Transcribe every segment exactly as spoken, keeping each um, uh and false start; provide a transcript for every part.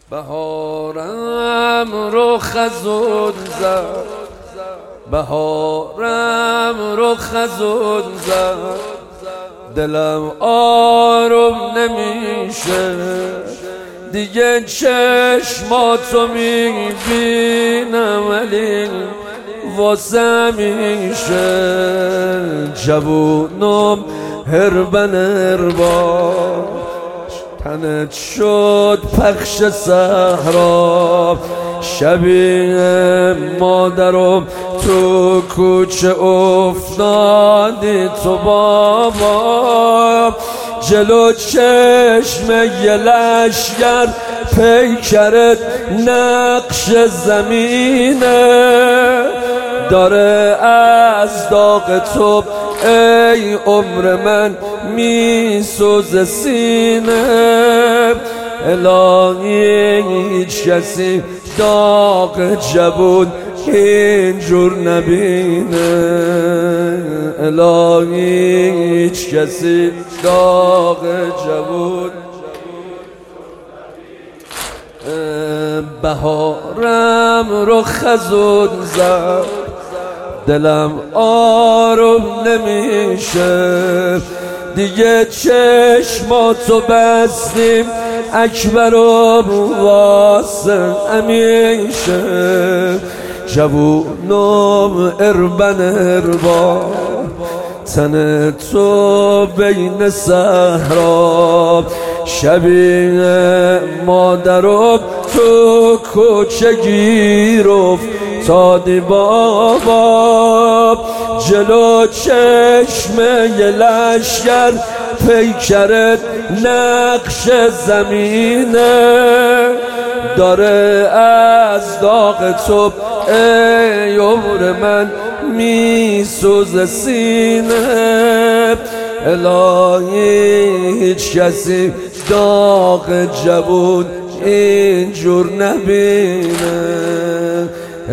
بهارم رو خزون زد، بهارم رو خزون زد، دلم آروم نمیشه دیگه، چشماتو میبینم ولی واسه میشه جوونم هربن هربا، تنت شد پخش صحرا، شبیه مادرم تو کوچه افتادی تو بابا، جلو چشم یه لشگر پیکرت نقش زمینه، داره از داغ تو ای عمر من میسوز سینه، الهی هیچ کسی داغ جوون اینجور نبینه، الهی هیچ کسی داغ جوون. بهارم رو خزون زد، دلم آروم نمیشه دیگه، چشماتو بستیم اکبرم واسه همیشه، جوونم اربن اربا، تن تو بین صحرا، شبیه مادرم تو کوچه گیر افتادی بابا، جلو چشم یه لشگر پیکرت نقش زمینه، داره از داغ تو ای عمر من میسوز سینه، الهی هیچ کسی داغ جوون اینجور نبینه،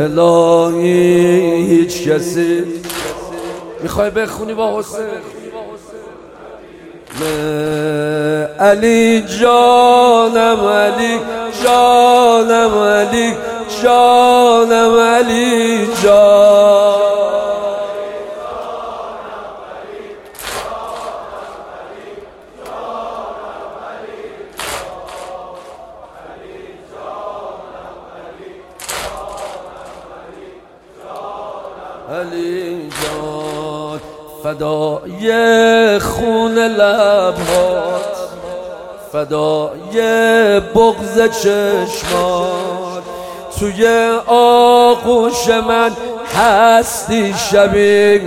الهی هیچ کسی. میخوای بخونی با حسین؟ علی جانم علی جانم علی جانم علی جان، علی جان فدای خون لبهات، فدای بغض چشمات، توی آغوش من هستی شبیه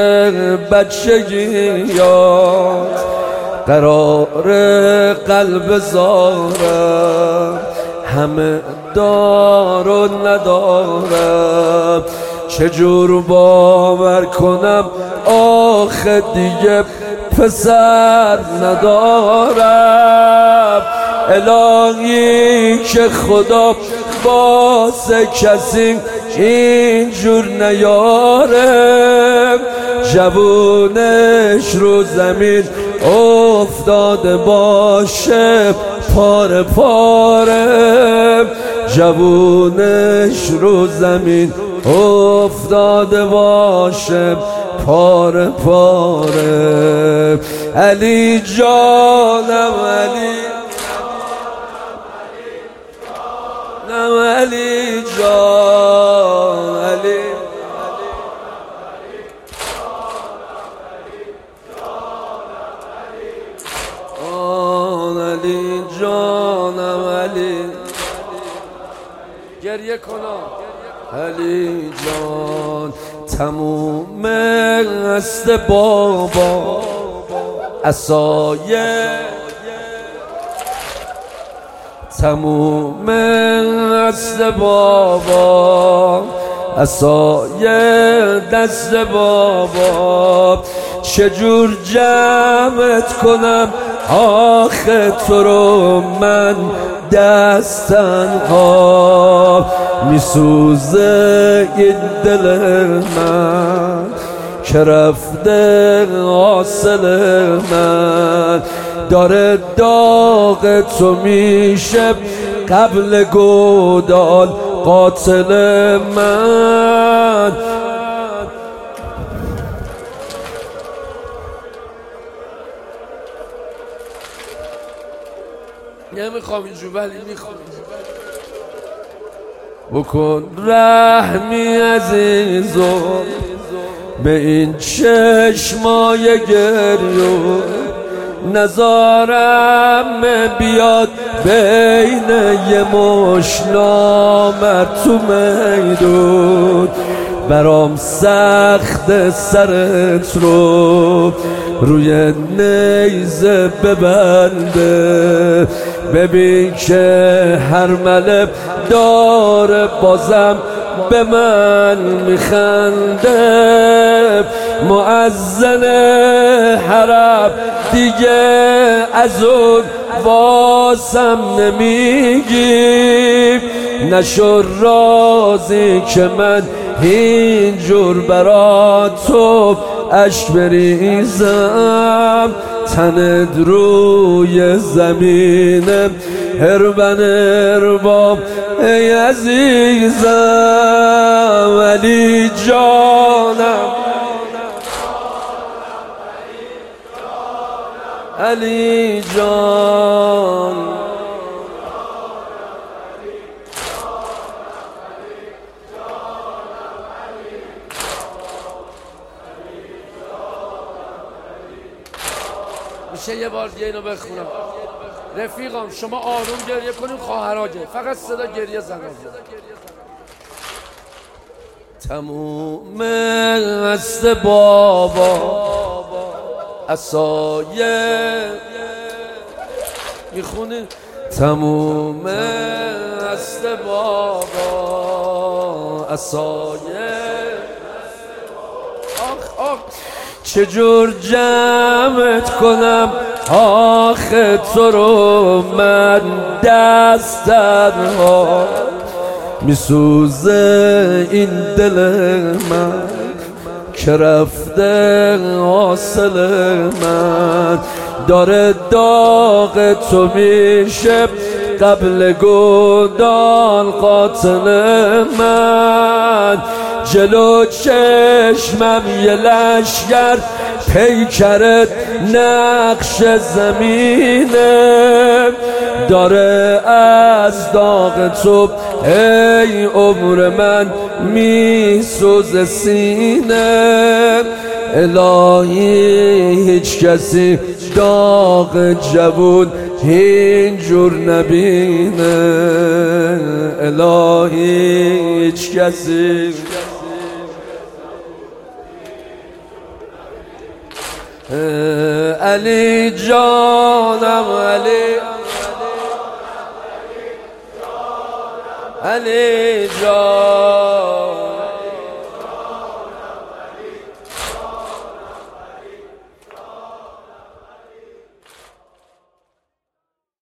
بچگیات، قرار قلب زارم همه دار و ندارم، چجور باور کنم آخه دیگه پسر ندارم، الهی که خدا واسه کسی اینجور نیاره، جوونش رو زمین افتاده باشه پاره پاره، جوونش رو زمین افتاده باشه پاره پاره، علی جانم علی جانم علی جان، علی آن علی جانم علی، گریه کنم علی جان، تموم است بابا عصایه، تموم است بابا عصایه دست بابا، چجور جمعت کنم آخه تو رو من دستنها، میسوزه این دل من که رفته حاصل من، داره داغ تو میشه قبل گودال قاتل من. نمیخوام اینجور ولی میخوام بکن رحمی عزیزم به این چشمای گریون، نزارم بیاد بین یه مش نامرد تو میدون. برام سخت سرت رو روی نیزه ببنده، ببین که هر ملب داره بازم به من میخنده. مؤذن حرم دیگه از اون واسم نمیگی، نشو راضی که من اینجور برا تو عشق بریزم. تنت روی زمینم هربن ارباب ای عزیزم، علی جانم علی جان. میشه یه بار دیگه اینو بخونم؟ رفیقام شما آروم گریه کنیم، خواهرها گریه، فقط صدا گریه زنم. تموم است بابا عصایه میخونه، تموم است بابا عصایه. آخ آخ چجور جمعت کنم آخه تو رو، من دست تنها میسوزه این دل من که رفته حاصل من. داره داغ تو میشه قبل گودال قاتل من. جلو چشمم یه لشگر پیکرت نقش زمینه، داره از داغ تو ای عمر من میسوز سینه. الهی هیچ کسی داغ جوون اینجور نبینه، الهی هیچ کسی. علی جانم علی علی جان.